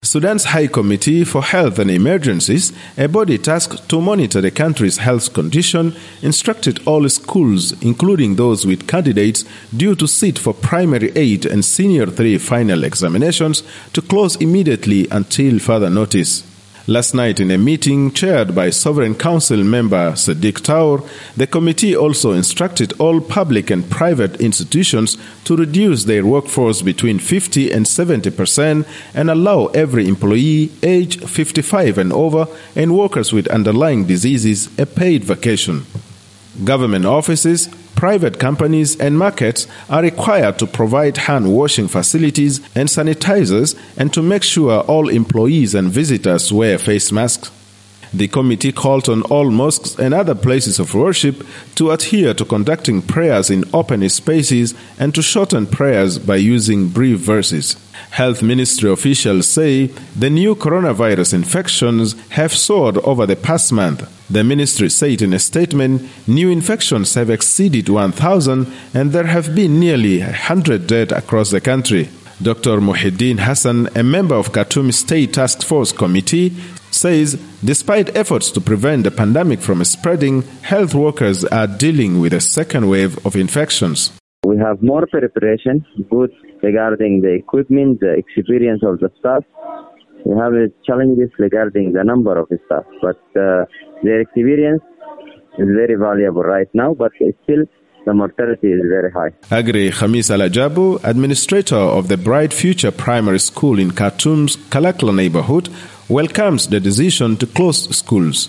Sudan's High Committee for Health and Emergencies, a body tasked to monitor the country's health condition, instructed all schools, including those with candidates due to sit for Primary 8 and Senior 3 final examinations, to close immediately until further notice. Last night, in a meeting chaired by Sovereign Council member Sadiq Taur, the committee also instructed all public and private institutions to reduce their workforce between 50 and 70% and allow every employee aged 55 and over and workers with underlying diseases a paid vacation. Government offices, private companies and markets are required to provide hand-washing facilities and sanitizers and to make sure all employees and visitors wear face masks. The committee called on all mosques and other places of worship to adhere to conducting prayers in open spaces and to shorten prayers by using brief verses. Health Ministry officials say the new coronavirus infections have soared over the past month. The ministry said in a statement, new infections have exceeded 1,000 and there have been nearly 100 dead across the country. Dr. Muhyiddin Hassan, a member of Khartoum State Task Force Committee, says despite efforts to prevent the pandemic from spreading, health workers are dealing with a second wave of infections. We have more preparation, good regarding the equipment, the experience of the staff. We have challenges regarding the number of staff, but their experience is very valuable right now, but still the mortality is very high. Agri Khamis Al-Ajabu, administrator of the Bright Future Primary School in Khartoum's Kalakla neighborhood, welcomes the decision to close schools.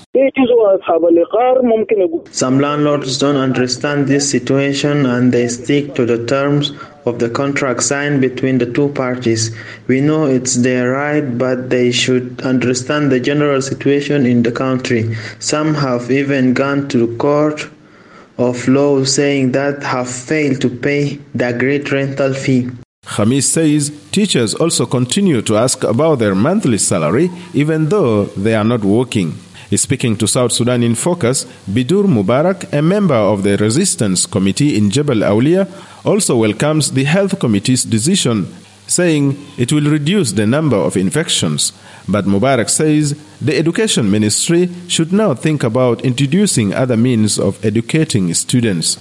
Some landlords don't understand this situation and they stick to the terms of the contract signed between the two parties. We know it's their right, but they should understand the general situation in the country. Some have even gone to the court of law saying that have failed to pay the agreed rental fee. Khamis says teachers also continue to ask about their monthly salary even though they are not working. Speaking to South Sudan in Focus, Bidur Mubarak, a member of the Resistance Committee in Jebel Aulia, also welcomes the Health Committee's decision, saying it will reduce the number of infections. But Mubarak says the Education Ministry should now think about introducing other means of educating students.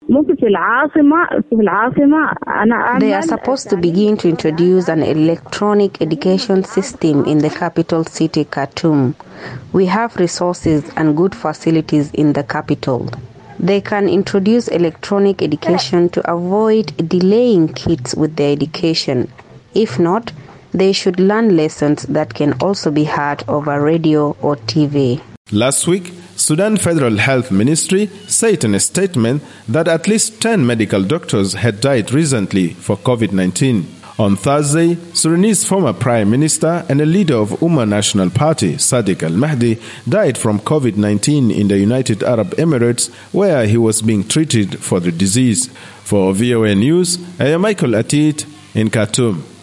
They are supposed to begin to introduce an electronic education system in the capital city, Khartoum. We have resources and good facilities in the capital. They can introduce electronic education to avoid delaying kids with their education. If not, they should learn lessons that can also be heard over radio or TV. Last week, Sudan Federal Health Ministry said in a statement that at least 10 medical doctors had died recently for COVID-19. On Thursday, Sudanese former Prime Minister and a leader of Ummah National Party, Sadiq Al-Mahdi, died from COVID-19 in the United Arab Emirates, where he was being treated for the disease. For VOA News, I am Michael Atit in Khartoum.